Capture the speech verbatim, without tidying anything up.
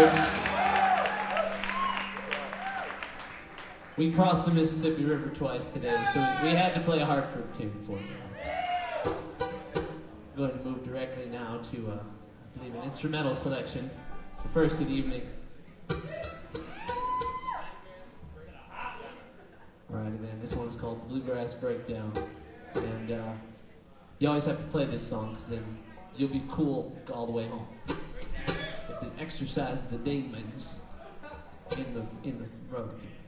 folks. We crossed the Mississippi River twice today, so we had to play a Hartford tune for you. I'm going to move directly now to, uh, I believe, an instrumental selection, the first of the evening. Alrighty then, this one's called Bluegrass Breakdown, and uh, you always have to play this song, because then you'll be cool all the way home. You have to exercise the demons in the, in the road.